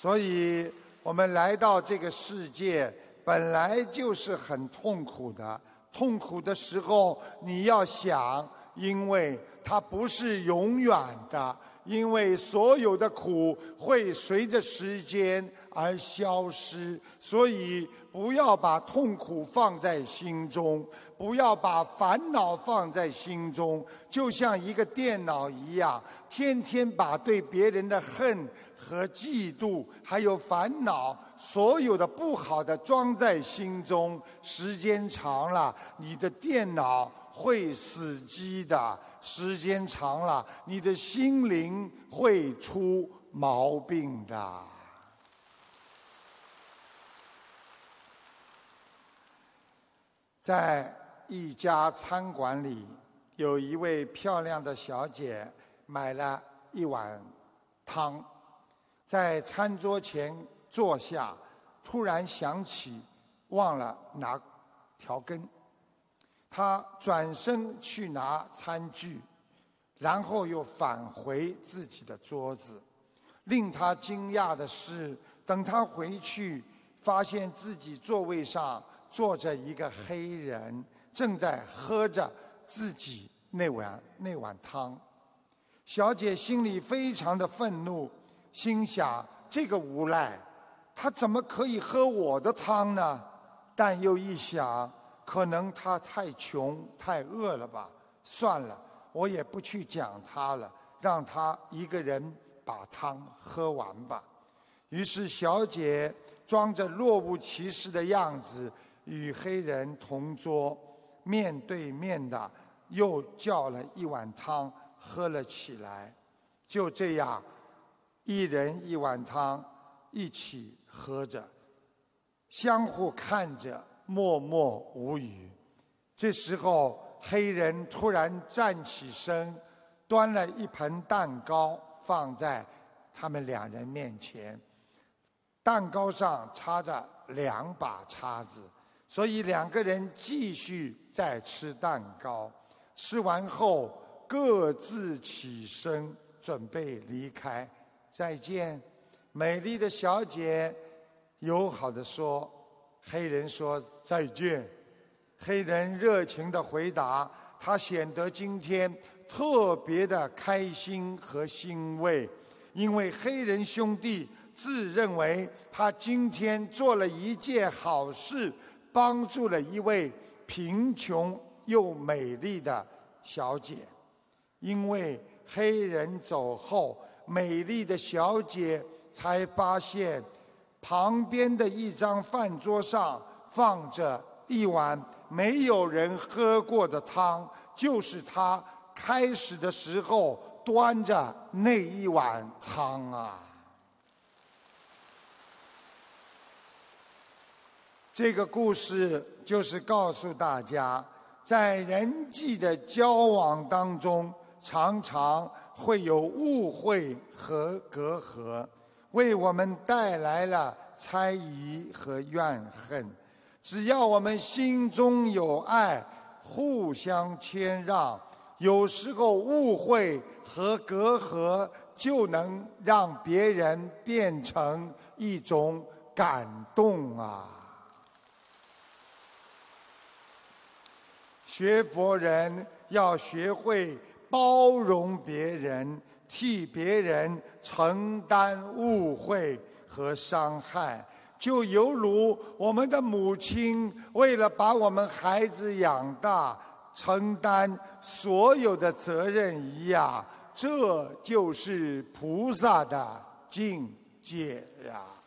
所以我们来到这个世界本来就是很痛苦的，痛苦的时候你要想，因为它不是永远的，因为所有的苦会随着时间而消失，所以不要把痛苦放在心中，不要把烦恼放在心中，就像一个电脑一样，天天把对别人的恨和嫉妒还有烦恼所有的不好的装在心中，时间长了你的电脑会死机的，时间长了你的心灵会出毛病的。在一家餐馆里，有一位漂亮的小姐买了一碗汤，在餐桌前坐下，突然想起忘了拿调羹，她转身去拿餐具，然后又返回自己的桌子。令她惊讶的是，等她回去，发现自己座位上坐着一个黑人，正在喝着自己那碗汤。小姐心里非常的愤怒，心想这个无赖，他怎么可以喝我的汤呢？但又一想，可能他太穷太饿了吧，算了，我也不去讲他了，让他一个人把汤喝完吧。于是小姐装着若无其事的样子，与黑人同桌，面对面的又叫了一碗汤喝了起来。就这样，一人一碗汤一起喝着，相互看着，默默无语。这时候黑人突然站起身，端了一盆蛋糕放在他们两人面前，蛋糕上插着2把叉子，所以两个人继续在吃蛋糕。吃完后各自起身准备离开。再见，美丽的小姐友好地说。黑人说再见。黑人热情地回答，他显得今天特别的开心和欣慰，因为黑人兄弟自认为他今天做了一件好事，帮助了一位贫穷又美丽的小姐。因为黑人走后，美丽的小姐才发现旁边的一张饭桌上放着一碗没有人喝过的汤，就是她开始的时候端着那一碗汤啊。这个故事就是告诉大家，在人际的交往当中，常常会有误会和隔阂，为我们带来了猜疑和怨恨。只要我们心中有爱，互相谦让，有时候误会和隔阂就能让别人变成一种感动啊！学佛人要学会包容别人，替别人承担误会和伤害，就犹如我们的母亲为了把我们孩子养大，承担所有的责任一样。这就是菩萨的境界呀。